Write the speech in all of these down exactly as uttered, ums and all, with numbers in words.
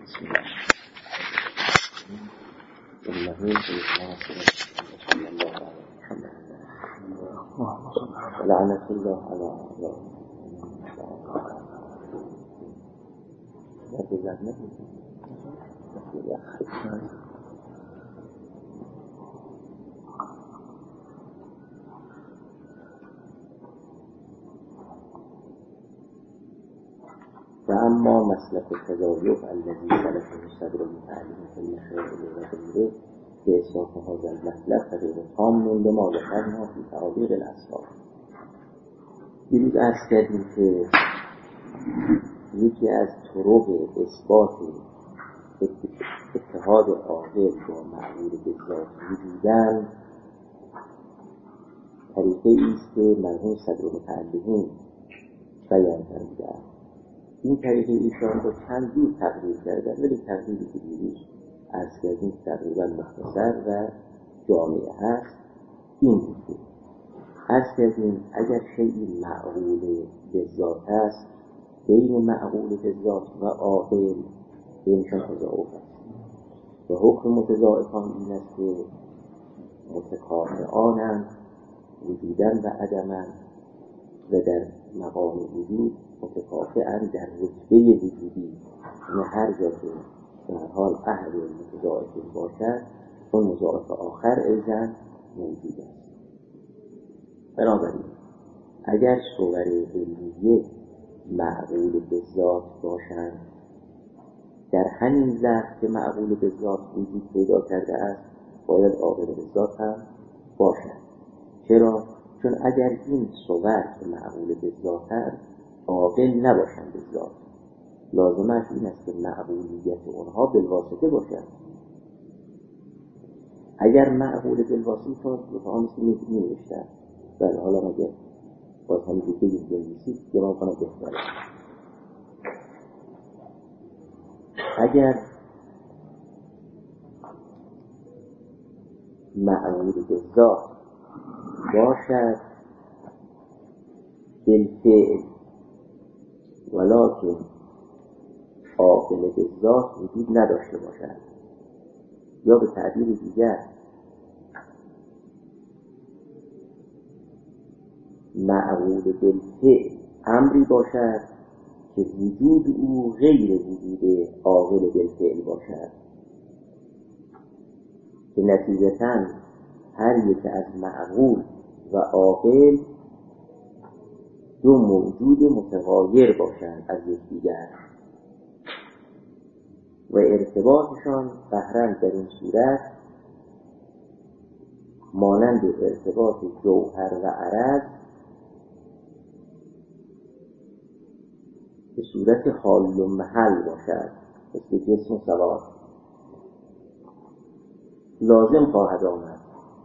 لعنة الله على أعدائه و اما مسلک التضایق الذی سلكه صدر المتعلم فی المشایخ و به اصلاح هذا المطلب غیر تام لما ذکرنا فی تعابیر الاسرار. دیروز عرض کردیم که یکی از طرق اثبات اتحاد عاقل با معقول به ذات وجودن طریقه ایست که مرحوم صدر المتعلمین بیان کردند. این طریقه ایشان رو چند جور تقریر کردن، ولی تقریری که دیروز عرض کردیم تقریبا مختصر و جامع هست. این بود عرض کردیم اگر شیئی معقول به ذات است، بین معقول به ذات و عاقل بینشان تضاعف است و حکم متضاعفان این است که متکافئانند وجوداً و عدماً و در مقام وجود متکافئند در رتبه وجودی. یعنی هر جا که در حال اهل متضاعف باشد اون مضاعف آخر ایضاً موجود است. بنابراین اگر صور علمیه معقول به ذات باشند، در همین ظرف که معقول به ذات وجود پیدا کرده است باید عاقل به ذات هم باشد. چرا؟ چون اگر این صور که معقول به ذات است عاقل نباشند به ذات، لازمش این است که معقولیت اونها بالواسطه باشد. اگر معقول بالواسطه شد لطفا مثل می نوشتن بله حالا مگه باز همین که بگید بنویسید که ما کنم بهتره. اگر معقول به ذات باشد بالفعل ولکن عاقل به ذات وجود نداشته باشد، یا به تعبیر دیگر معقول بالفعل امری باشد که وجود او غیر وجود عاقل بالفعل باشد، که نتیجتاً هر یک از معقول و عاقل دو موجود متغایر باشند از یکدیگر و ارتباطشان بهرن در این صورت مانند ارتباط جوهر و عرض به صورت حال و محل باشد، مثل جسم و سوار. لازم خواهد آمد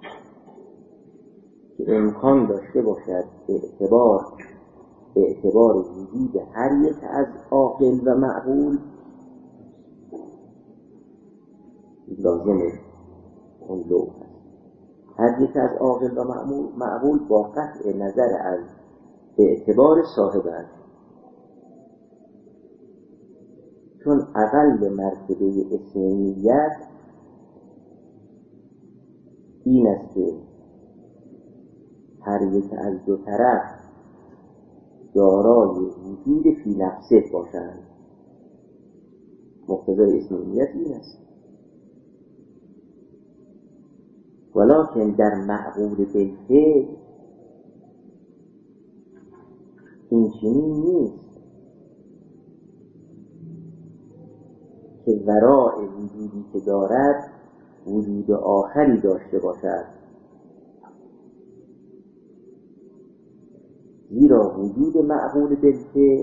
که امکان داشته باشد اعتبار اعتبار وجود هر یک از عاقل و معقول لازمه اون لوح است. هر یک از عاقل و معقول با قطع نظر از اعتبار صاحب است، چون اقل مرتبه اسمیت این است که هر یک از دو طرف دارای وجود فی نفسه باشند. مقتضای اسمیت این است. ولکن در معقول بالفعل این چنین نیست که وراء وجودی که دارد وجود آخری داشته باشد، زیرا وجود معقول بالفعل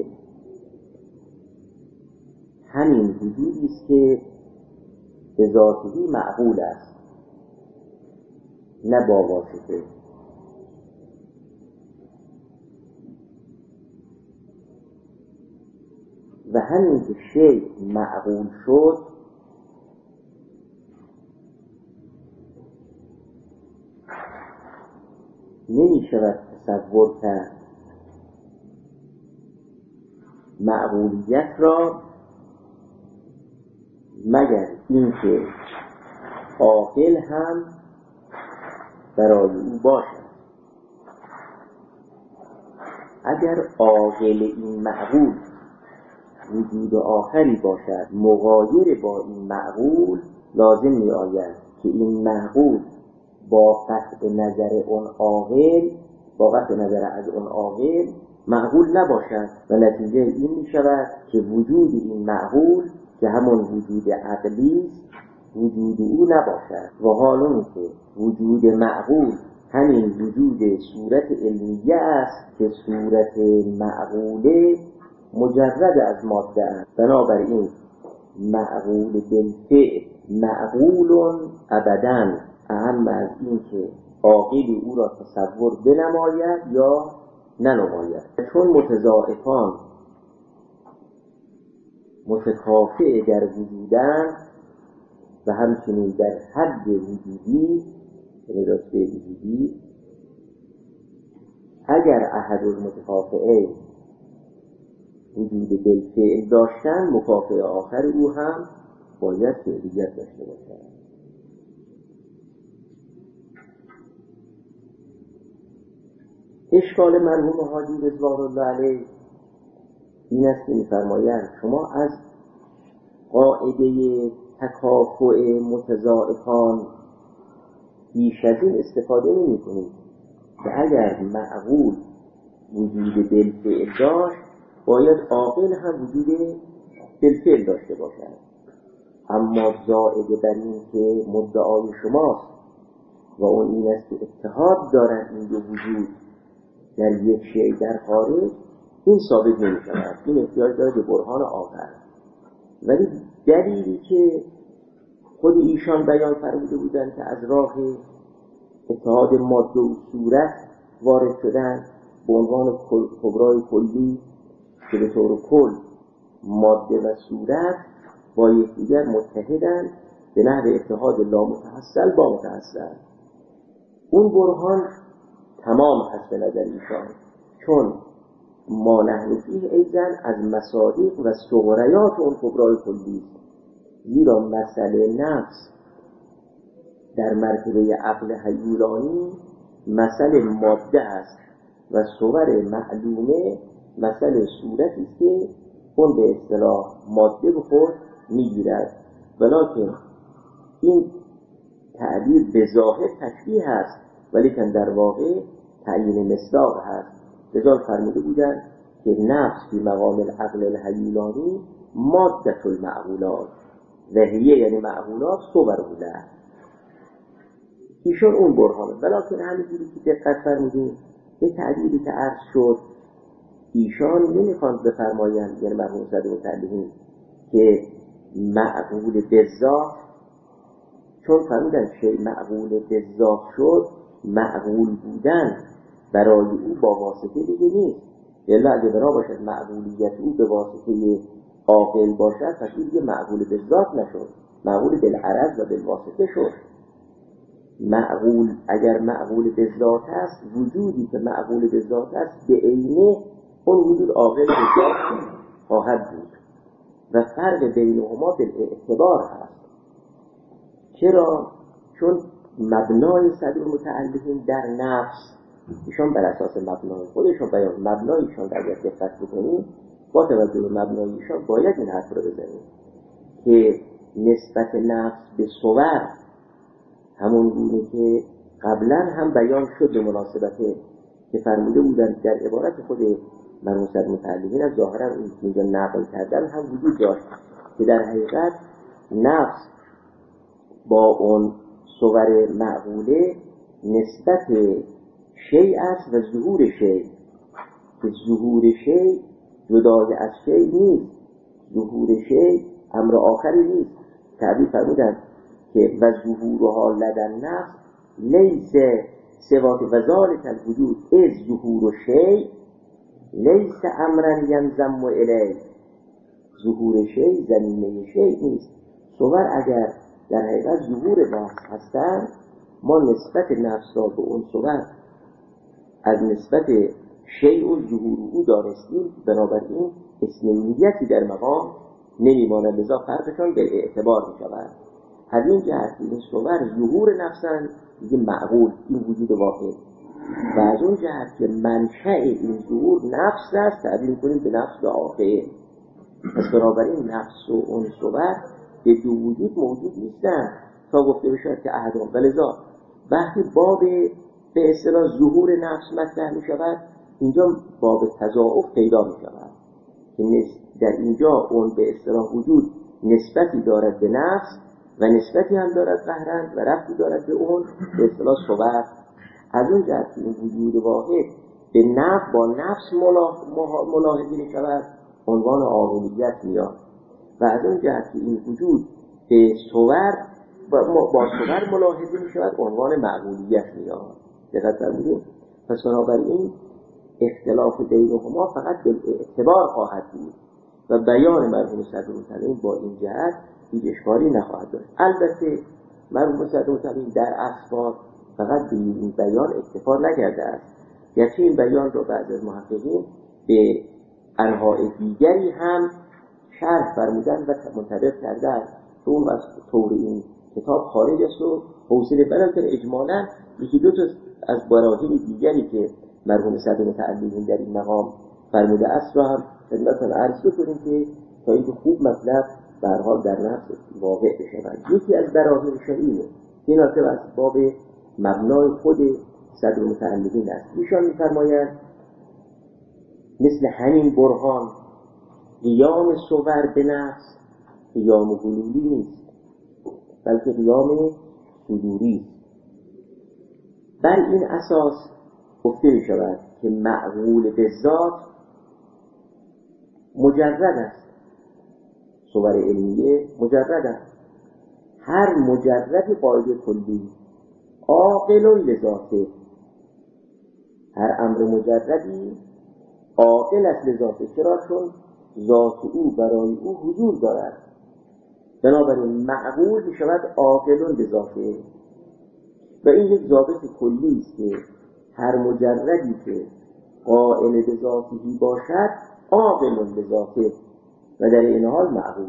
همین وجودی است که به ذاتی معقول است، نه با واسطه. و همین که شیء معقول شد نمی شود تصور کرد معقولیت را مگر اینکه عاقل هم برای او باشد. اگر عاقل این معقول وجود آخری باشد مغایر با این معقول، لازم می آید که این معقول با قطع نظر اون عاقل با قطع نظر از اون عاقل معقول نباشد و نتیجه این می شود که وجود این معقول که همون وجود عقلی است وجود او نباشد. و حال اون که وجود معقول همین وجود صورت علمیه است که صورت معقوله مجرد از ماده است. بنابراین معقول بالفعل معقول ابداً اهم از این که عاقل او را تصور بنماید یا ننماید. چون متضاعفان متکافئ در وجودند و همچنین در حد وجودی رتبه وجودی، اگر احد المتکافئین وجود بالفعل داشتن، مکافئ آخر او هم باید فعلیت داشته باشد. اشکال مرحوم حاجی رضوان الله علیه این است که می‌فرمایند شما از قاعده تکافؤ متضاعفان بیش از این استفاده نمی‌کنید که اگر معقول وجود بالفعل داشت باید عاقل هم وجود بالفعل داشته باشد. اما زائد بر این که مدعای شماست و اون این است که اتحاد دارن این دو وجود در یک شیء در خارج، این ثابت نمی شود. این احتیاج داره به برهان آخر. ولی دلیلی که خود ایشان بیان فرموده بودند که از راه اتحاد ماده و صورت وارد شدن به عنوان کبرای کلی که به طور کل ماده و صورت با یکدیگر متحدند به نحو اتحاد لامتحصل با متحصل. اون برهان تمام هست به نظر ایشان، چون ما نحن فیه ایضاً از مصادیق و صغریات اون کبرای کلی، زیرا مسئله نفس در مرتبه عقل هیولانی مسئله ماده است و صور معلومه مسئله صورتی است که اون به اصطلاح ماده به خود میگیرد. ولکن این تعبیر به ظاهر تشبیه است ولیکن در واقع تعیین مصداق هست. لذا فرموده بودند که نفس فی مقام العقل الهیولانی ماده المعقولات و هیه یعنی معقولات صوره. ایشون اون برهانه. ولکن همینجوری که دقت فرمودیم به تعبیری که عرض شد ایشان نمیخواند بفرمایند، یعنی مرحوم صدر متعلقین، که معقول بالذات، چون فرمودن شیء معقول بالذات شد معقول بودن برای او با واسطه دیگه نیست. الا اگه برا باشد معقولیت او به واسطه عاقل باشد پس این دیگه معقول بالذات نشد، معقول بالعرض و بالواسطه شد. معقول اگر معقول بالذات است، وجودی که معقول بالذات است به عینه اون وجود عاقل بالذات خواهد بود و فرق بینهما بالاعتبار هست. چرا؟ چون مبنای صدر متعلقین در نفس ایشان بر اساس مبنای خودشون بیان، مبنایشان در اگر دقت بکنیم با توجه به مبنایشان باید این حرف رو بزنیم که نسبت نفس به صور همون گونه که قبلا هم بیان شد به مناسبت که فرموده بودن در عبارت خود مرحوم صدر متعلقین از ظاهرا اون که اینجا نقل کردن هم وجود داشت که در حقیقت نفس با اون صور معقوله نسبت شیء است و ظهور شیء، که ظهور شیء جدای از شیء نیست، ظهور شیء امر آخری نیست. تعبیر فرمودن که و ظهورها لدن نفس لیس سوات و ذالک الوجود از ظهور شیء لیس امرا ینضم الیه. ظهور شیء زمینه شیء نیست. صور اگر در حقیقت ظهور نفس هستند، ما نسبت نفس را به اون صور از نسبت شیء و ظهور او دانستیم، بنابراین اسمیتی در مقام نمیماند، لذا فرقشان به اعتبار می شود. از این جهت این صور ظهور نفسن دیگه معقول، این وجود واحد، و از اون جهت که منشأ این ظهور نفس است، تعبیر کنیم به نفس و آخر. پس بنابراین نفس و اون صور به دو وجود موجود نیستن تا گفته بشود که احدام. ولذا وقتی باب به اصطلاح ظهور نفس مطرح می شود، اینجا باب تضاعف پیدا می شود که در اینجا اون به اصطلاح وجود نسبتی دارد به نفس و نسبتی هم دارد قهرن و ربطی دارد به اون به اصطلاح صور. از اون جهت این وجود واحد به نفس با نفس ملاحظه می شود، عنوان عاقلیت میاد، و از اون جهت این وجود به صور با صور ملاحظه می شود، عنوان معقولیت میاد. دقت فرمودید؟ پس بنابراین اختلاف بینهما فقط به اعتبار خواهد بود و بیان مرحوم صدرالمتعلم با این جهت هیچ اشکالی نخواهد داشت. البته مرحوم صدرالمتعلم در اسباب فقط به این بیان اکتفا نکرده است، گرچه این بیان را بعضی از محققین به انواع دیگری هم شرح فرمودن و منطبق کردن که اون از طور این کتاب خارج است و حوصله بلند که اجمالا یکی دو تا از براهین دیگری که مرحوم صدرالمتعلم در این مقام فرموده است را هم خدمتتون عرض کنیم که تا اینکه خوب مطلب به هر حال در نفس واقع بشود. یکی از براهینش اینه، این از باب مبنای خود صدرالمتعلم است. ایشان می‌فرمایند مثل همین برهان قیام صور به نفس قیام حلولی نیست، بلکه قیام صدوری. بر این اساس گفته می شود که معقول به ذات مجرد است، صور علمیه مجرد است. هر مجردی قاعده کلی عاقل لذاته، هر امر مجردی عاقل است لذاته. چرا؟ چون ذات او برای او حضور دارد، بنابراین معقول می شود عاقل لذاته. و این یک ضابط کلی است که هر مجردی که قائل به ذاتی باشد عاقل لذاته و در این حال معقول.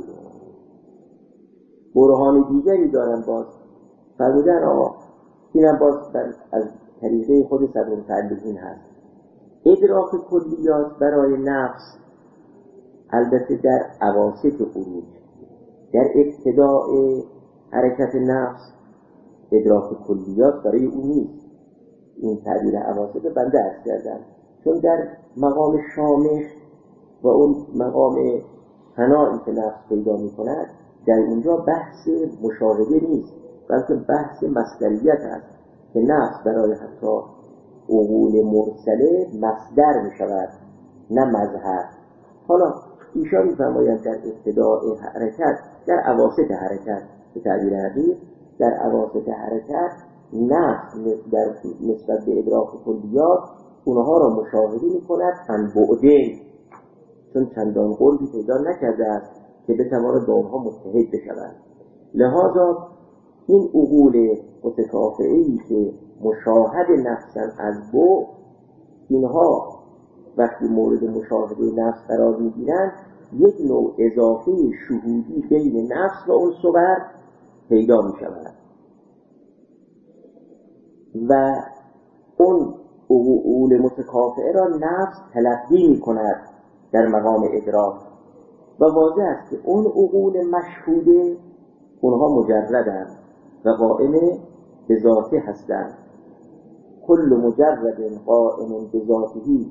برهان دیگری دارن باز فرمودن آقا اینم باز از طریقه خود صدرالمتعلم هست. ادراک کلیات برای نفس البته در اواسط خروج، در ابتداء حرکت نفس ادراک کلیات برای اون نیست. این تعبیر اواسط بنده عرض کردم، چون در مقام شامش و اون مقام فنایی که نفس پیدا می کند در اونجا بحث مشاهده نیست، بلکه بحث مصدریت است که نفس برای حتی عقول مرسله مصدر می شود نه مظهر. حالا ایشان می فرمایند در ابتداء حرکت، در اواسط حرکت به تعبیر حقیق، در اواسط حرکت نفس در نسبت به ادراک کلیات اونها را مشاهده می کند هم بعده، چون چندان قربی پیدا نکرده است که بتواند با اونها متحد بشود. لذا این عقول متکافئه‌ای که مشاهد نفسن از بعد، اینها وقتی مورد مشاهده نفس قرار می‌گیرند یک نوع اضافه شهودی بین نفس و اون صور پیدا می‌شود و اون عقول متکافئه را نفس تلقی می‌کند در مقام ادراک و واضح است که اون عقول مشهوده اونها مجردند و قائم به ذاته هستند. کل مجرد قائم به ذاته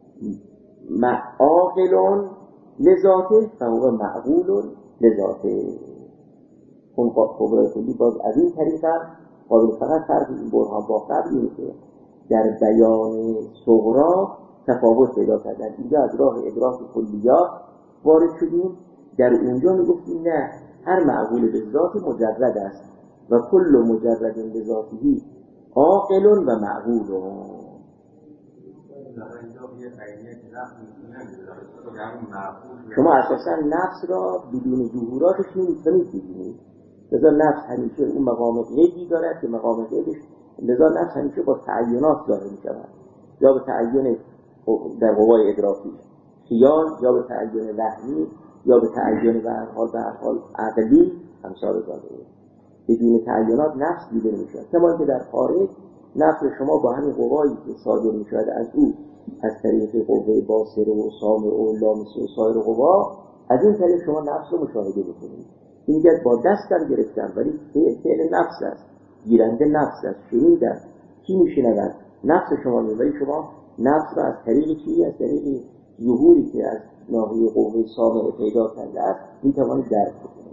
عاقل لذاته فهو معقول لذاته. اون خبرای کلی باز از این طریق قابل فقط فرق این برهان با قبل اینه که در بیان صغرا تفاوت پیدا کردن. اینجا از راه ادراک کلیات وارد شدیم، در اونجا میگفتیم نه، هر معقول به ذات مجرد است و کل مجرد به ذاته عاقل و معقول. شما اساسا نفس را بدون ظهوراتش نمیتونید ببینید، لذا نفس همیشه اون مقام غیبی دارد که مقام غیبش، لذا نفس همیشه با تعینات ظاهر میشود، یا به تعین در قوای ادراکی خیال، یا به تعین وهمی یا به تعین به هر حال به هر حال عقلی امثال ذالک. بدون تعینات نفس دیده نمی‌شود. کما که در خارج نفس شما با همین قوایی که صادر می‌شود از او از طریق قوه باصره و سامع و لامسه و سایر قوا، از این طریق شما نفس رو مشاهده بکنید. این میگه با دستم گرفتم ولی فعل نفس است، گیرنده نفس است، شنیدم. کی میشنود؟ نفس شما میشه. ولی شما نفس رو از طریق چی؟ از طریق ظهوری که از ناحیه قوه سامع پیدا کرده است میتوانید درک کنید.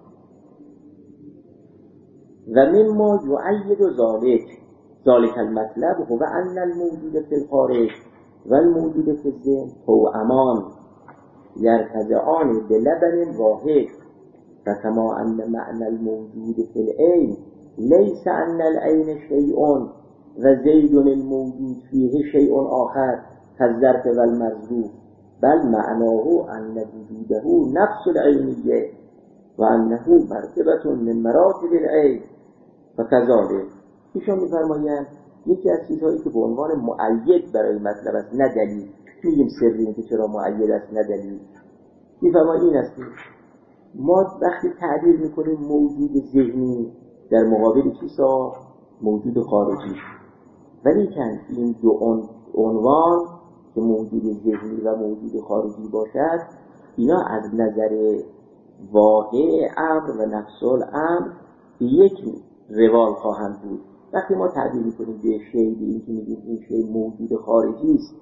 و مما یؤید ذلک ذلک المطلب هو ان الموجود فی الخارج و الموجود فی الذهن توأمان یرتضعان بلبن واحد، فکما ان معنى الموجود فی العین لیس ان العین شیء و زید الموجود فیه شیء آخر کالظرف و المظروف، بل معناه ان وجوده نفس العینیه و انه مرتبه من مراتب العین. و کذالک ایشون می‌فرمایند یکی از چیزهایی که به عنوان مؤید برای مطلب است، نه دلیل، میگیم سری این که چرا مؤید است نه دلیل، می‌فرمایند این است که ما وقتی تعبیر می‌کنیم موجود ذهنی در مقابل چیزا موجود خارجی، ولی که این دو عنوان که موجود ذهنی و موجود خارجی باشد، اینا از نظر واقع امر و نفس الامر به یک روال خواهند بود. وقتی ما تعبیر می‌کنیم به شیء، به این که میگیم این شیء موجود خارجی است،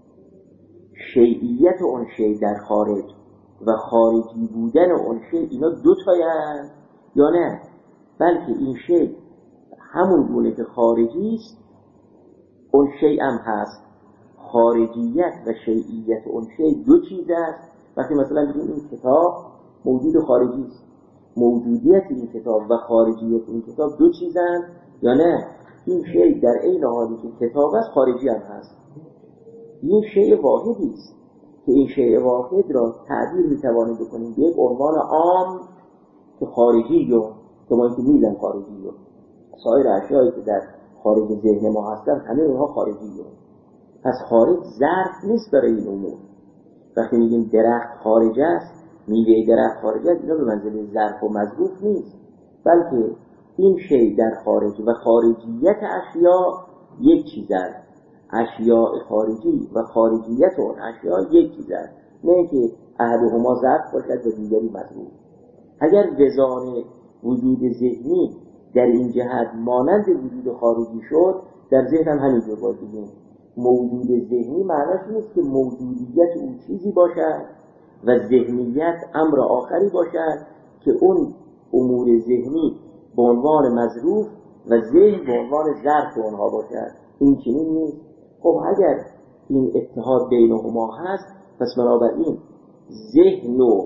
شیعیت اون شیء در خارج و خارجی بودن اون شیء اینا دو تایند یا نه؟ بلکه این شیء همون گونه که خارجی است اون شیء هم هست. خارجیت و شیعیت اون شیء دو چیز است. وقتی مثلا میگیم این کتاب موجود خارجی است، موجودیت این کتاب و خارجیت این کتاب دو چیزند یا نه؟ این شیء در عین حالی که کتاب است خارجی هم هست. این شیء واحدی است که این شیء واحد را تعبیر میتوانیم بکنیم به یک عنوان عام که خارجی و که ما اینکه میدن خارجی و سایر اشیایی که در خارج ذهن ما هستن همه اونها خارجی و پس خارج ظرف نیست برای این امور. وقتی میگیم درخت خارج است، میوه درخت خارج است، اینا به منزله ظرف و مظروف نیست، بلکه این شیء در خارج و خارجیت اشیاء یک چیز است. اشیاء خارجی و خارجیت اون اشیاء یک چیز است، نه که احدهما ظرف باشد و دیگری مظروف. اگر وزان وجود ذهنی در این جهت مانند وجود خارجی شد، در ذهن هم همینجور باید بگیم موجود ذهنی معناش نیست که موجودیت اون چیزی باشد و ذهنیت امر آخری باشد که اون امور ذهنی به عنوان مظروف و ذهن به عنوان ظرف اونها باشد. این چنین نیست. خب اگر این اتحاد بینهما هست، پس بنابراین ذهن و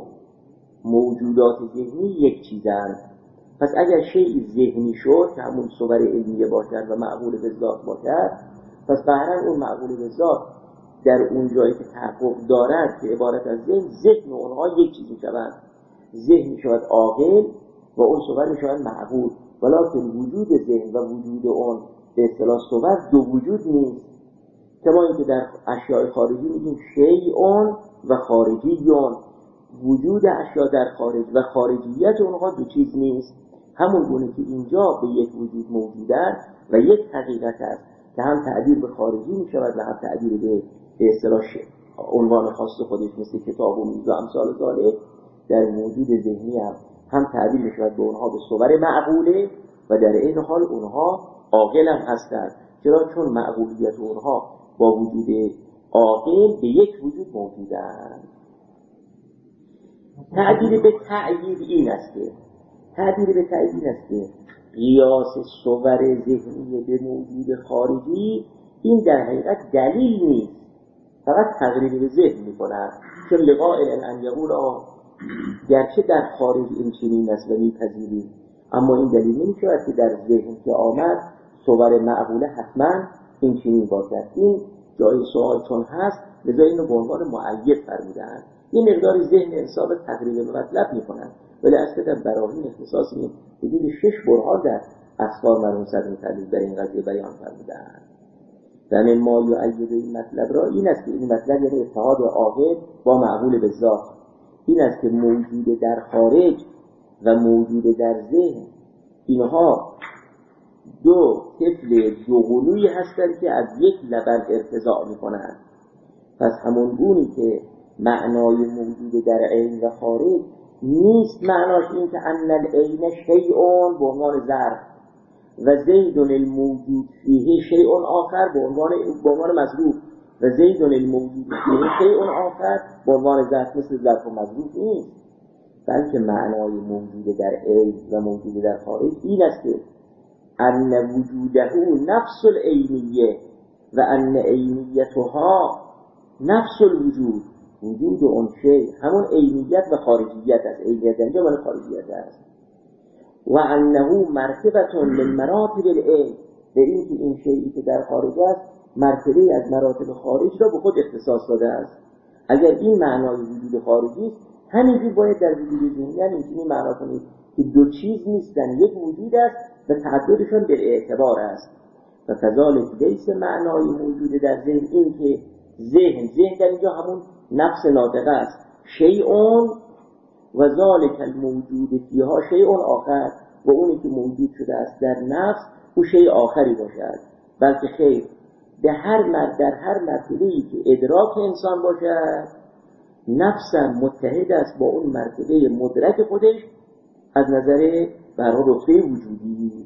موجودات ذهنی یک چیزند. پس اگر شیء ذهنی شد که همون صور علمیه باشد و معقول به ذات باشد، پس قطعاً اون معقول به ذات در اون جایی که تحقق دارد که عبارت از ذهن، ذهن و اونها یک چیزی شوند. ذهن میشود عاقل و اون صور میشود معقول، ولکن وجود ذهن و وجود اون به اصطلاح صور دو وجود نیست. کما اینکه در اشیاء خارجی میگیم شیء و خارجیون، وجود اشیاء در خارج و خارجیت اونها دو چیز نیست. همون گونه که اینجا به یک وجود موجودن و یک حقیقت است که هم تعبیر به خارجی می شود و هم تعبیر به به اصطلاح عنوان خاص خودش مثل کتاب و میز و امثال ذالک، در موجود ذهنی هم هم تعبیر می شود به اونها به صور معقوله و در این حال اونها عاقل هم هستند. چرا؟ چون معقولیت اونها با وجود عاقل به یک وجود موجودند. تعبیر به تعیید این است که تعبیر به تعیید این است که قیاس صور ذهنی به موجود خارجی این در حقیقت دلیل نیست، فقط تقریب به ذهن می‌کند. چون لقائل ان یقول گرچه در خارج این چنین است و می‌پذیریم، اما این دلیل نمی‌شود که در ذهن که آمد صور معقوله حتما این چنین باشد. این جای سوال چون هست، لذا اینو به عنوان مؤید فرمودند. این مقدار ذهن انسان رو تقریب به مطلب می‌کنند، ولی اصلا براهین اختصاص این حدود شش برهان در اسفار مرحوم صدر تعلیل در این قضیه بیان فرمودند. در ما یؤید این مطلب را این است که این مطلب یعنی اتحاد عاقل با معقول به ذات این است که موجود در خارج و موجود در ذهن، اینها دو طفل دوقلویی هستند که از یک لبن ارتضاع میکنند. پس همون گونی که معنای موجود در عین و خارج نیست معناش این که ان العین شیء به عنوان ظرف و زید الموجود فیه شیء آخر به عنوان به عنوان مظروف و زید الموجود فیه شیء آخر به عنوان ظرف، مثل ظرف و مظروف نیست، بلکه معنای موجود در عین و موجود در خارج این است که ان وجوده نفس العینیه و ان عینیتها نفس الوجود. وجود اون شی همون عینیت و خارجیت است. عینیت اینجا معنی خارجیت است. و انه مرتبه من مراتب العین، به این که این شیئی که در خارج است مرتبه از مراتب خارج را به خود اختصاص داده است. اگر این معنای وجود خارجی است، همینجور باید در وجود ذهنی هم اینجوری معنا کنید که دو چیز نیستن، یک وجود است و تعددشان به اعتبار است. و کذالک لیس معنای موجود در ذهن این که ذهن ذهن در اینجا همون نفس ناطقه است، شیء و ذالک الموجود فیها شیء آخر، و اونی که موجود شده است در نفس او شیء آخری باشد. بلکه خیر، به هر مرد در هر مرتبه‌ای که ادراک انسان باشد، نفسم متحد است با اون مرتبه مدرک خودش از نظر برای رتبه وجودی.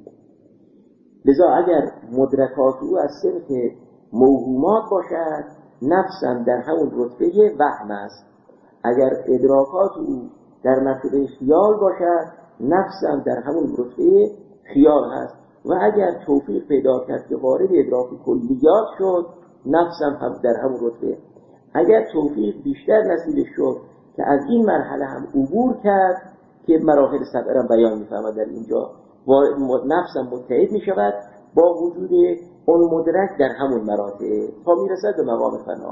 لذا اگر مدرکات او از صنف موهومات باشد، نفسم در همون رتبه وهم است. اگر ادراکات او در مرتبه خیال باشد، نفسم در همون رتبه خیال هست. و اگر توفیق پیدا کرد که وارد ادراک کلیات شد، نفسم هم در همون رتبه. اگر توفیق بیشتر نصیبش شد که از این مرحله هم عبور کرد که مراحل سبعه را بیان می‌فرماد در اینجا، نفسم متحد می‌شود با وجود اون مدرک در همون مراتب تا میرسد به مقام فنا.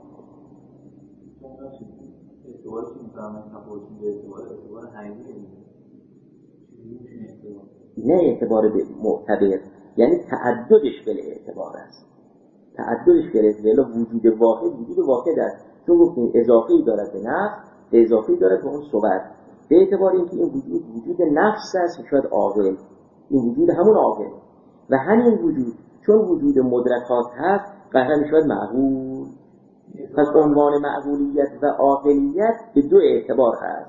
نه اعتبار به معتبر، یعنی تعددش به اعتبار است. تعددش به وجود واحد وجود واحد است، چون گفتیم اضافه‌ای دارد به نفس، اضافه‌ای دارد به اون صور. به اعتبار اینکه این وجود وجود نفس است، شاید عاقل، این وجود همون عاقل و همین وجود چون وجود مدرکات هست قهر میشود معقول. پس عنوان معقولیت و عاقلیت به دو اعتبار هست.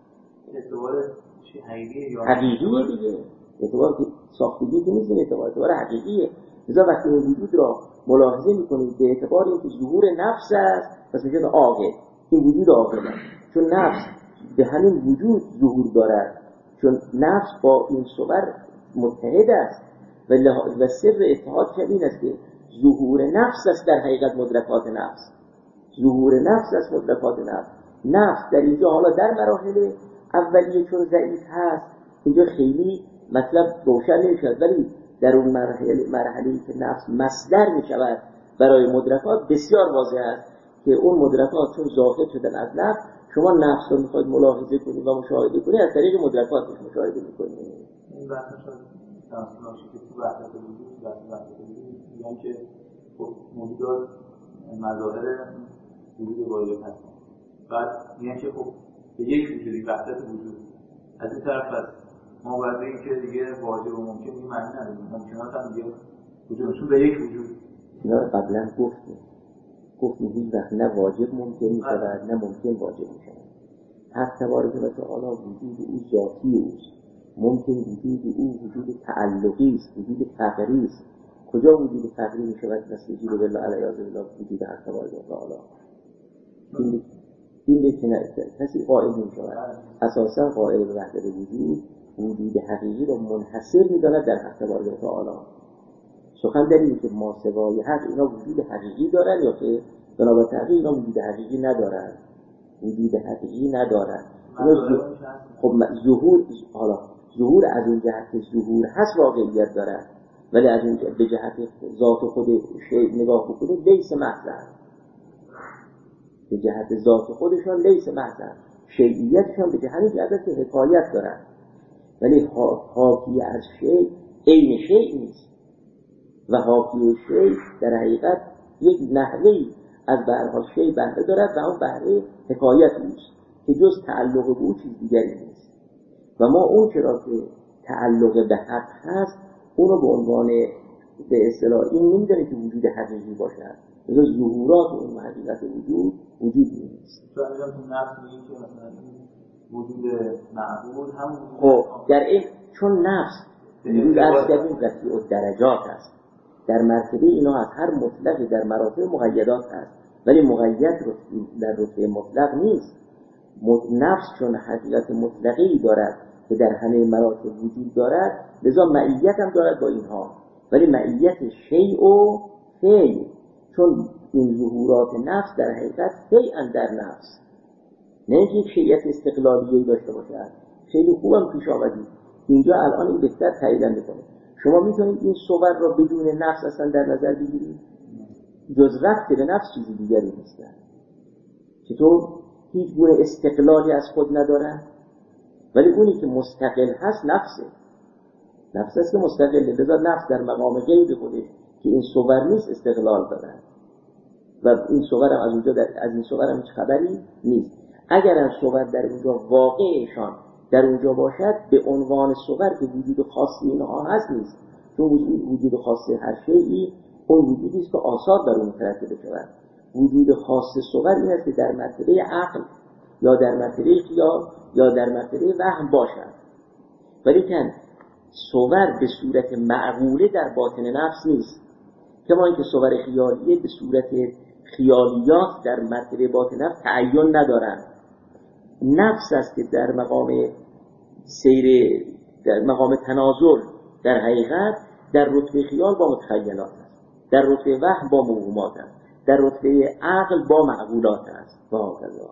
اعتبار چی حقیقیه یا حقیقیه دیگه، اعتبار که ساختگی که نیست، اعتبار اعتبار حقیقیه. لذا وقتی این وجود را ملاحظه میکنید به اعتبار اینکه ظهور نفس است، پس میشود عاقل. این وجود عاقل است چون نفس به همین وجود ظهور دارد، چون نفس با این صور متحد است و, و سر اتحاد این است که ظهور نفس است در حقیقت مدرکات نفس. ظهور نفس است مدرکات نفس. نفس در اینجا حالا در مراحل اولیه چون ضعیف هست اینجا خیلی مطلب روشن نمیشد، ولی در اون مرحله مرحله‌ای که نفس مصدر میشود برای مدرکات بسیار واضح است که اون مدرکات چون ظاهر شدن از نفس، شما نفس رو میخواید ملاحظه کنید و مشاهده کنید از طریق مدرکاتش مشاهده میکنید. این بحثش تمثیل که تو وحدت وجود و وحدت وجود میگن که خب موجودات مظاهر وجود واحد هست. بعد میگن که خب به یک وجودی وحدت وجود از این طرف هست، ما باید بگیم که دیگه واجب و ممکن این معنی نداره، ممکنات هم دیگه وجودشون به یک وجود. اینا رو قبلا گفتیم گفتیم هیچ وقت نه واجب ممکن میشود نه ممکن واجب میشود. حق تبارک و تعالی وجود او ذاتی اوست، ممکن وجود او وجود تعلقی است، وجود فقری است. کجا وجود فقری میشود؟ نستجیب بالله علیه بالله وجود حق تبارک و تعالی. این این به کنار کسی قائل نمیشود. اساسا قائل به وحدت وجود وجود حقیقی را منحصر می‌داند در حق تبارک و تعالی. سخن در اینه که ما سوای حق اینا وجود حقیقی دارن یا که بنابر تحقیق اینا وجود حقیقی ندارن. وجود حقیقی ندارن. خب ظهور حالا ظهور از اون جهت که ظهور هست واقعیت داره، ولی از اون به جهت ذات خود شی نگاه بکنید لیس محض، به جهت ذات خودشان لیس محض، شیعیتشان به همین جهت که حکایت دارن، ولی حاکی از شی عین شی نیست و حاکی شی در حقیقت یک نحوهی از بهره شی بهره دارد و اون بهره حکایت نیست. که جز تعلق به او چیز دیگری نیست و ما اون چرا که تعلق به حق هست اونو به عنوان به اصطلاح این نمیدونه که وجود حقیقی باشد، لذا ظهورات اون حقیقت وجود وجود نیست. تو الان تو نفس میگی که مثلا وجود معقول هم خب در این چون نفس وجود از کردیم رفیع الدرجات است، در مرتبه اینا از هر مطلقی در مراتب مقیدات هست، ولی مقید در رتبه مطلق نیست. نفس چون حقیقت مطلقی دارد که در همه مراتب وجود دارد، لذا معیت هم دارد با اینها، ولی معیت شیء و فعل، چون این ظهورات نفس در حقیقت فعلا در نفس، نه اینکه یک شیعیت استقلالیه‌ای داشته باشد. خیلی خوبم پیش آمدید اینجا الان این بهتر تایید میکنه. شما میتونید این صور را بدون نفس اصلا در نظر بگیرید، جز رفت به نفس چیزی دیگری نیستن. چطور؟ هیچ گونه استقلالی از خود ندارن، ولی اونی که مستقل هست نفسه. نفس است که مستقله، لذا نفس در مقام غیر خودش که این صور نیست استقلال دارن و این صور هم از اونجا در از این صور هم هیچ خبری نیست. اگر این صور در اونجا واقعشان در اونجا باشد به عنوان صور که وجود خاصی اینها هست نیست، چون وجود وجود خاصی هر شیئی اون وجودی است که آثار در اون مترتب شود. وجود خاص صور این است که در مرتبه عقل یا در مرتبه خیال یا در مرتبه وهم باشد، ولی که صور به صورت معقوله در باطن نفس نیست. کما اینکه صور خیالیه به صورت خیالیات در مرتبه باطن نفس تعین ندارند. نفس است که در مقام سیر در مقام تناظر در حقیقت در رتبه خیال با متخیلات است، در رتبه وهم با موهومات است، در رتبه عقل با معقولات است و هکذا.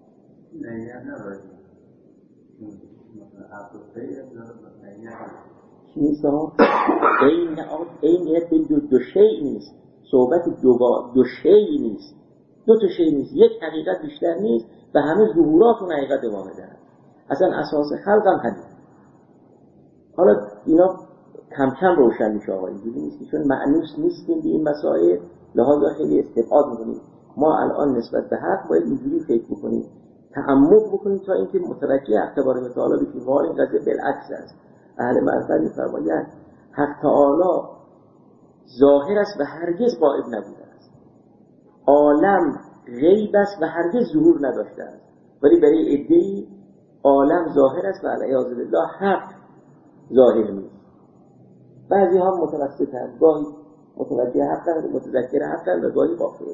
چی نیست ها؟ این اینیت به دو, دو شیء نیست، صحبت دو, دو شیء نیست، دو تا شیء نیست، یک حقیقت بیشتر نیست و همه ظهورات اون حقیقت ادامه دارن. اصلا اساس خلق هم همین. حالا اینا کم کم روشن میشه آقا، اینجوری نیست که چون معنوس نیستیم به این مسائل لحاظا خیلی استبعاد میکنیم. ما الان نسبت به حق باید اینجوری فکر بکنیم، تعمق بکنیم تا اینکه متوجه حق تبارک و تعالی بشیم. ولی این قضیه بالعکس است. اهل معرفت میفرمایند حق تعالی ظاهر است و هرگز غائب نبوده است، عالم غیب است و هرگز ظهور نداشته است، ولی برای عده‌ای عالم ظاهر است و علیاذ بالله حق ظاهر نیست. بعضی ها متوسطند، گاهی متوجه حقند، متذکر حقند و گاهی غافل.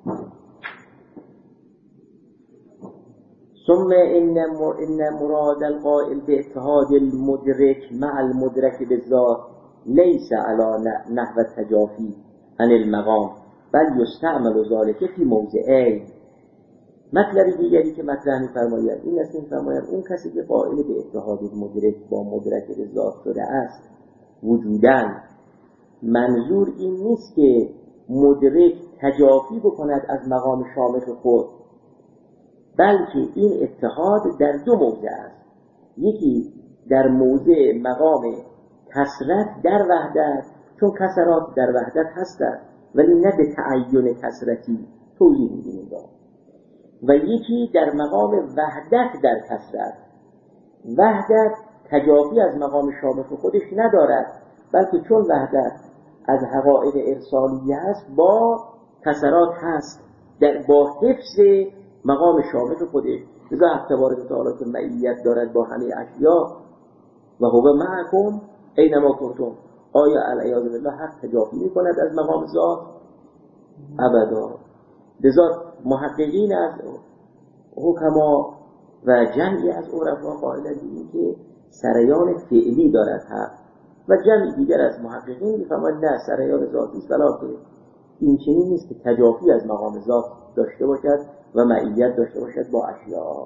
ثم ان ان مراد القائل باتحاد المدرك مع المدرك بالذات ليس على نحو التجافي عن المقام بل يستعمل ذلك في موضعين. مطلب دیگری که مطرح می‌فرماید این است، می‌فرماید اون کسی که قائل به اتحاد مدرک با مدرک بالذات شده است وجوداً، منظور این نیست که مدرک تجافی بکند از مقام شامخ خود، بلکه این اتحاد در دو موضع است. یکی در موضع مقام کثرت در وحدت، چون کثرات در وحدت هستند ولی نه به تعین کثرتی، توضیح میدیم اینجا. و یکی در مقام وحدت در کثرت. وحدت تجافی از مقام شامخ خودش ندارد، بلکه چون وحدت از حقائق ارسالیه هست با کثرات هست در با حفظ مقام شامخ خودش. لذا حق تبارک و تعالی که معیت دارد با همه اشیا و هو معکم اینما کنتم، آیا علیاذ بالله حق تجافی میکند از مقام ذات؟ ابدا. لذا محققین از حکما و جمعی از عرفا قائلند این که سریان فعلی دارد حق، و جمعی دیگر از محققین میفهمند نه، سریان ذاتی است، ولی این چنین نیست که تجافی از مقام ذات داشته باشد و معیت داشته باشد با اشیا.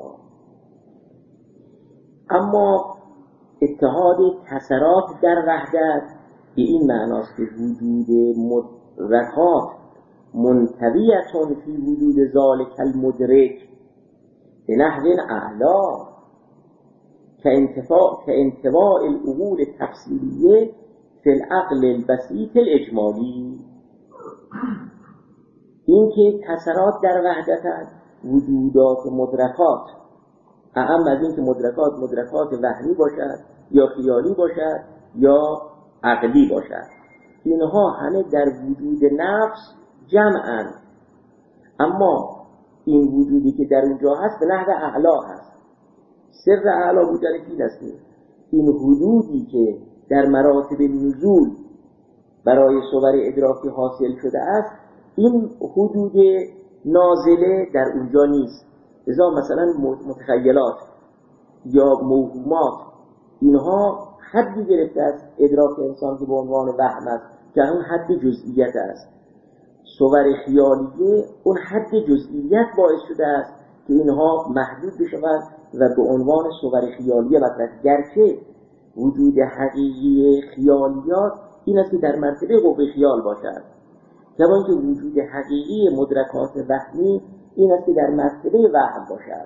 اما اتحاد کثرات در وحدت به این معناست که وجود مدرکات منطویتون فی وجود ذالک المدرک به نحو اعلا که انتواء العقول التفصیلیه فی العقل البسیط الاجمالی. این که کثرات در وحدت وجودات مدرکات اهم از این که مدرکات مدرکات وهمی باشد یا خیالی باشد یا عقلی باشد، اینها همه در وجود نفس جمعند، اما این وجودی که در اونجا هست به نحو اعلا هست. سر اعلا بودن این است، این حدودی که در مراتب نزول برای صور ادراکی حاصل شده است، این حدود نازله در اونجا نیست. لذا مثلا متخیلات یا موهومات اینها حدی گرفته است ادراک انسان که به عنوان وهم است که اون حد جزئیت است. صور خیالیه اون حد جزئیت باعث شده است که اینها محدود بشوند و به عنوان صور خیالیه مطرح، گرچه وجود حقیقی خیالیات این است که در مرتبه قوه خیال باشد، کما اینکه وجود حقیقی مدرکات وهمی این است که در مرتبه وهم باشد.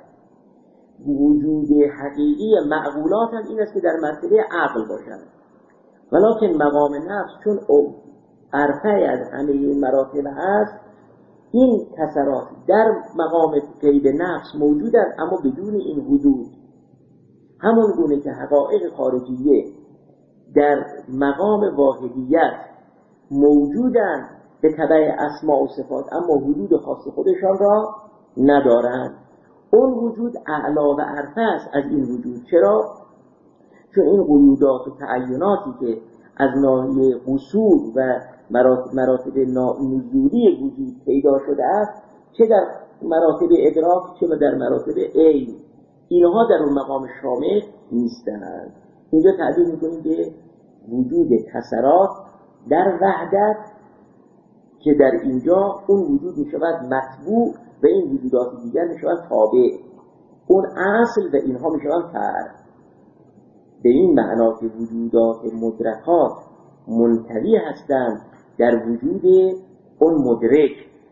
وجود حقیقی معقولات هم این است که در مرتبه عقل باشد. ولکن مقام نفس چون عرفه از همه این مراتب هست، این کسرات در مقام قید نفس موجودند اما بدون این حدود. همون گونه که حقایق خارجیه در مقام واحدیت موجودند به تبع اسماء و صفات اما حدود خاص خودشان را ندارند. اون وجود اعلا و عرفه است از این وجود. چرا؟ چون این قیودات و تعیناتی که از ناحیه اصول و مراتب, مراتب نزولی وجود پیدا شده است، چه در مراتب ادراک چه در مراتب عین، اینها در اون مقام شامل نیستند. اینجا تعبیر میکنیم به وجود کسرات در وحدت که در اینجا اون وجود میشود مطبوع و این وجودات دیگر میشود تابع، اون اصل و اینها میشود فرع. به این معنا که وجودات مدرکات منطوی هستند در وجود اون مدرک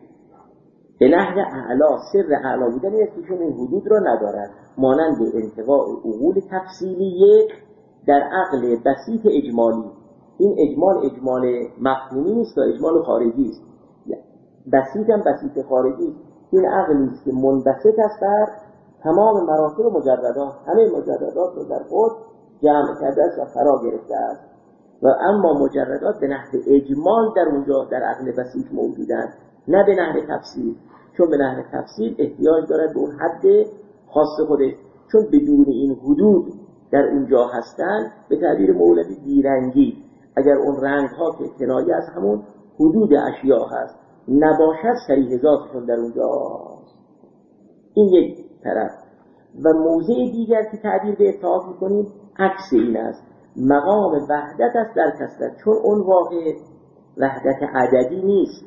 به نحو اعلا. سر اعلا بودن است که چون این حدود را ندارد، مانند انتواء عقول تفصیلی یک در عقل بسیط اجمالی. این اجمال اجمال مفهومی نیست و اجمال خارجی است. بسیط هم بسیط خارجی است. این عقلی است که منبسط است بر تمام مراتب مجردات، همه مجردات رو در خود جمع کرده است و فرا گرفته است. و اما مجردات به نحو اجمال در اونجا در عقل بسیط موجودند، نه به نحو تفصیل. چون به نحو تفصیل احتیاج دارد به اون حد خاص خودش، چون بدون این حدود در اونجا هستند. به تعبیر مولوی بیرنگی، اگر اون رنگ ها که کنایه از همون حدود اشیاء هست نباشد، صریح ذاتشون در اونجا هست. این یک طرف. و موضع دیگر که تعبیر به اتحاد میکنیم عکس این است، مقام وحدت است در کسرت، چون اون واقع وحدت عددی نیست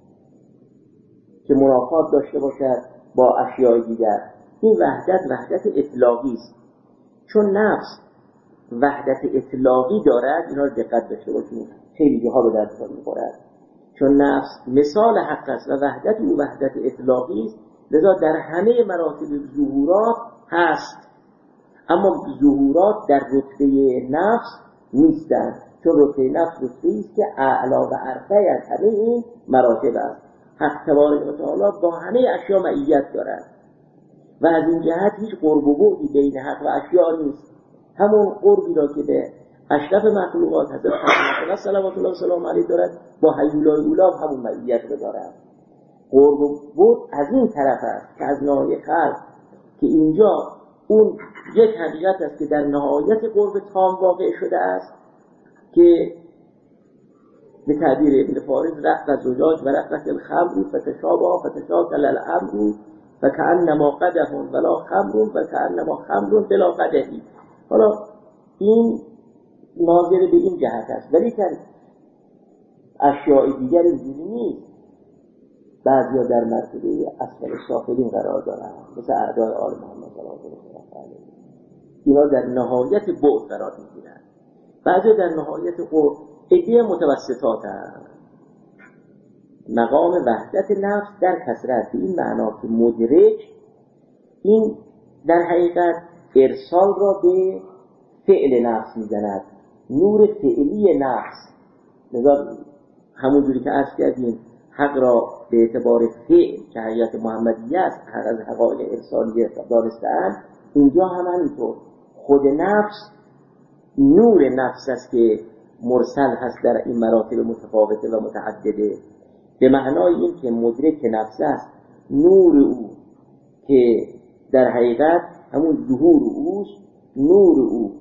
که منافات داشته باشد با اشیاء دیگر. این وحدت وحدت اطلاقی است. چون نفس وحدت اطلاقی دارد، اینا رو دقت داشته باشید، خیلی جاها به درد می‌خورد. چون نفس مثال حق است و وحدت او وحدت اطلاقی است، لذا در همه مراتب ظهورات هست، اما ظهورات در رتبه نفس نیستند، چون رتبه نفس رتبه‌ای است که اعلا و عرفه از همه این مراتب است. حق تبارک و تعالی با همه اشیاء معیت دارد و از این جهت هیچ قرب و بعدی بین حق و اشیاء نیست. همون قربی را که به اشرف مخلوقات حضرت محمد صلوات الله و سلام علیه دارد، با حی الاولی همون معیت رو دارد. قرب و بعد از این طرف است که از ناحیه خلق، که اینجا اون یک حقیقت است که در نهایت قرب تام واقع شده است، که به تعبیر ابن فارض رقت زجاج و رقت الخمر فتشابه فتشاکل الامر فکأنما قدح ولا خمر فکأنما خمر بلا قدحی. حالا این ناظر به این جهت است، ولی که اشیاء دیگر اینجوری نیست. بعضیا در مرتبه اسفل سافلین قرار دارند، مثل اعدای آل محمد صلی الله علیه و اینا در نهایت بعد قرار میگیرند. بعضیا در نهایت قرب، عده متوسطات هستند. مقام وحدت نفس در کثرت، این معنا که مدرک این در حقیقت ارسال را به فعل نفس میزند، نور فعلی نفس. لذا همون جوری که عرض کردیم حق را به اعتبار فعل که حقیقت محمدیه است، حق از حقایق ارسالیه دانسته‌اند، اینجا هم همینطور خود نفس نور نفس است که مرسل هست در این مراتب متفاوته و متعدده، به معنای این که مدرک نفس است، نور او که در حقیقت همون ظهور اوست، نور او،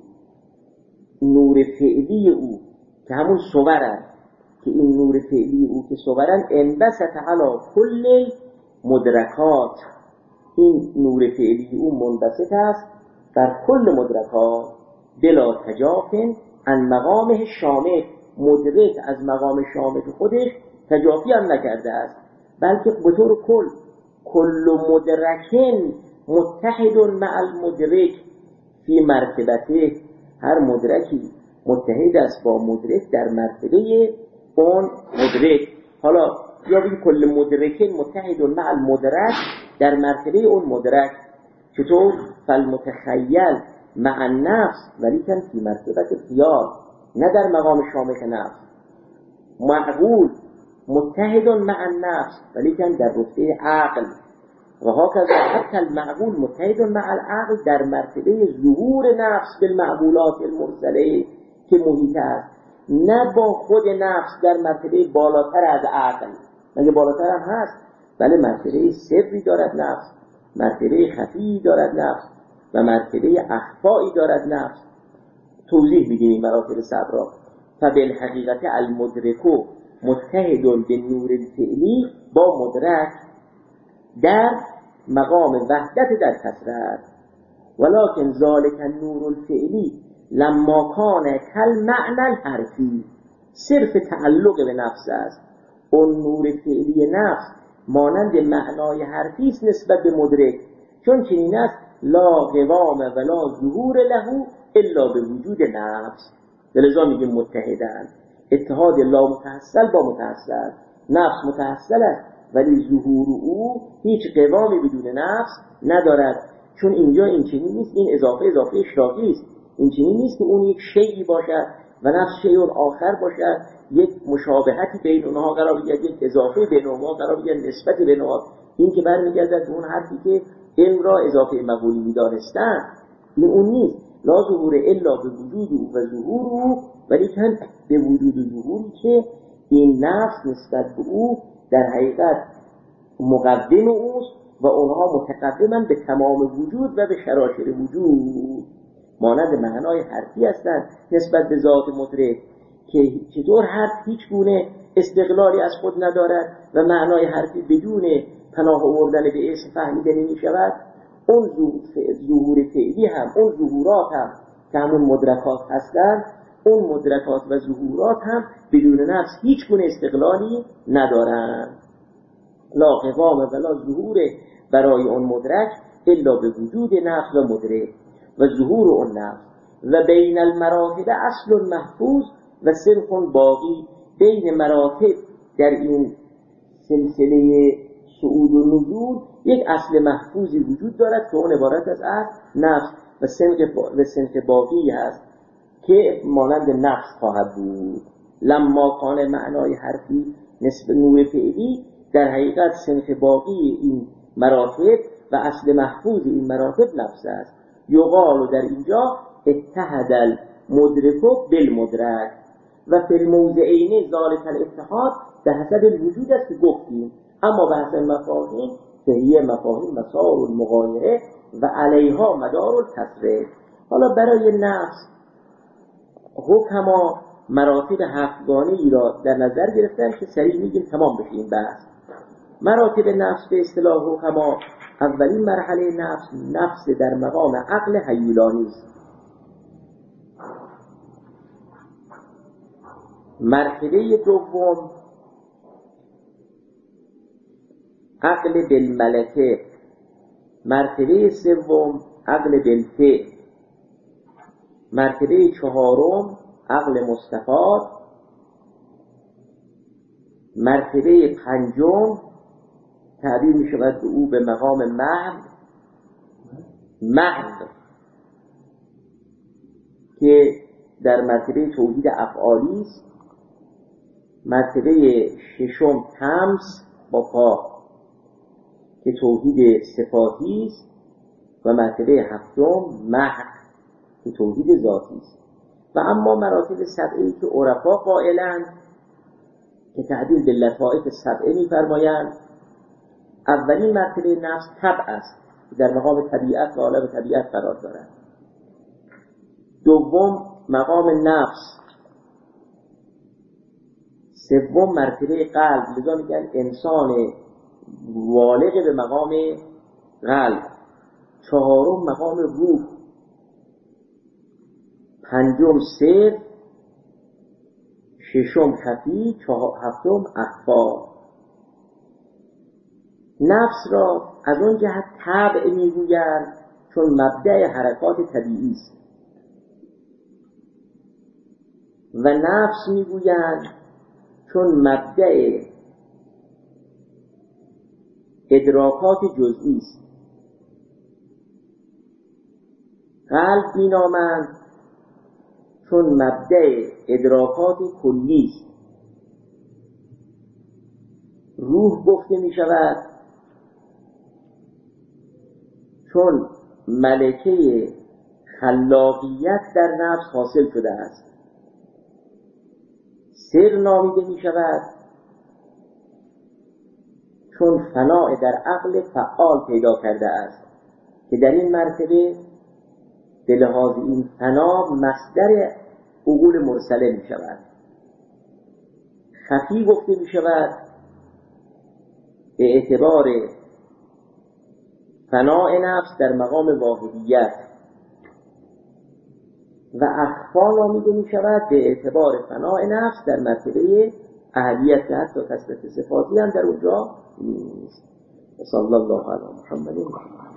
نور فعلی او که همون صورن، که این نور فعلی او که صورن انبسط علی کل مدرکات، این نور فعلی او منبسط است در کل مدرکات بلا تجاف عن مقامه شامل، مدرک از مقام شامل خودش تجافی هم نکرده است، بلکه به طور کل کل مدرکن متحد مع المدرک فی مرتبته، هر مدرکی متحد است با مدرک در مرتبه اون مدرک. حالا یا بگیم کل مدرکن متحد مع المدرک در مرتبه اون مدرک. چطور؟ فالمتخیل مع النفس ولیکن فی مرتبه خیار، نه در مقام شامخ نفس. معقول متحد مع النفس ولیکن در رتبه عقل، و هكذا حتی المعقول متحد مع العقل در مرتبه ظهور نفس بالمعقولات المرسله که محیط است، نه با خود نفس در مرتبه بالاتر از عقل. مگه بالاتر هم هست؟ بله، مرتبه سری دارد نفس، مرتبه خفی دارد نفس و مرتبه اخفایی دارد نفس. توضیح میدیم این مراتب صبر را. فبالحقیقت المدرکو متحد بالنور الفعلی با مدرک در مقام وحدت در کثرت، ولكن ذلك النور الفعلی لما کان کالمعنى الحرفی، صرف تعلق به نفس است. اون نور فعلی نفس مانند معنای حرفی است نسبت به مدرک، چون چنین است لا قوام ولا ظهور له الا به وجود نفس. لذا میگیم متحدن، اتحاد لا متحصل با متحصل. نفس متحصل است ولی ظهور او هیچ قوامی بدون نفس ندارد، چون اینجا این چنین نیست، این اضافه اضافه اشتراکی است. این چنین نیست که اون یک شیئی باشد و نفس شیء آخر باشد، یک مشابهتی بین اونها قرار بگیرد، یک اضافه بین اونها قرار بگیرد، نسبت بین اونها. این که برمیگردد به اون حرفی که علم را اضافه مقولی می‌دانستند، این اون نیست. لا ظهور الا به وجود و ظهور او، ولیکن به وجود و ظهوری که این نفس نسبت به او در حقیقت مقدم اوست و اونها متقدمن به تمام وجود و به شراشر وجود، مانند معنای حرفی هستند نسبت به ذات مدرک که چطور حرف هیچ گونه استقلالی از خود ندارد و معنای حرفی بدون پناه آوردن به اسم فهمیده نمی شود. اون ظهور فعلی هم، اون ظهورات هم که همون مدرکات هستند، اون مدرکات و ظهورات هم بدون نفس هیچ گونه استقلالی ندارند. لا قوام ولا ظهور برای اون مدرک الا به وجود نفس و مدرک و ظهور اون نفس. و بین المراتب اصل محفوظ و صرف باقی، بین مراتب در این سلسله صعود و نزول یک اصل محفوظی وجود دارد که اون عبارت از اصل نفس و صنف و صنف باقی هست که مانند نفس خواهد بود. لما کان معنای حرفی نسبت نور فعلی، در حقیقت صنف باقی این مراتب و اصل محفوظ این مراتب نفس است. یقال در اینجا اتحد المدرک بالمدرک و فی الموضعین ذالک الاتحاد به حسب الوجود است که گفتیم، اما به حسب مفاهیم فهیه مفاهیم مسار المغایره و علیها مدار التصریف. حالا برای نفس حکما مراتب هفتگانه ای را در نظر گرفتن که سریع میگیم تمام بشه این بحث. مراتب نفس به اصطلاح حکما، اولین مرحله نفس نفس در مقام عقل هیولانی است. مرحله دوم عقل بالملکه، مرتبه سوم عقل بالفعل، مرتبه چهارم عقل مستفاد، مرتبه پنجم تعبیر می شود به او به مقام محض، محض که در مرتبه توحید افعالی است. مرتبه ششم تمس با پا که توحید صفاتی است. و مرتبه هفتم محق که توحید ذاتی است. و اما مراتب سبعی که عرفا قائلند که تعبیر به لطائف سبعه می‌فرمایند، اولین مرتبه نفس طبع است که در مقام طبیعت و عالم طبیعت قرار دارد. دوم مقام نفس. سوم مرتبه قلب، لذا میگن انسان والغ به مقام قلب. چهارم مقام روح. پنجم سر. ششم خفی. هفتم اخفا. نفس را از اون جهت طبع میگویند چون مبدأ حرکات طبیعی است، و نفس میگویند چون مبدأ ادراکات جزئی است. قلب مینامند چون مبدأ ادراکات کلی است. روح گفته می شود چون ملکه خلاقیت در نفس حاصل شده است. سر نامیده می شود چون فناء در عقل فعال پیدا کرده است که در این مرتبه به لحاظ این فنا مصدر عقول مرسله می شود. خفی گفته می شود به اعتبار فناء نفس در مقام واحدیت، و اخفا نامیده می شود به اعتبار فناء نفس در مرتبه اهلیت که حتی تثبیت صفاتی هم در اونجا نیست. صلی الله علی محمد.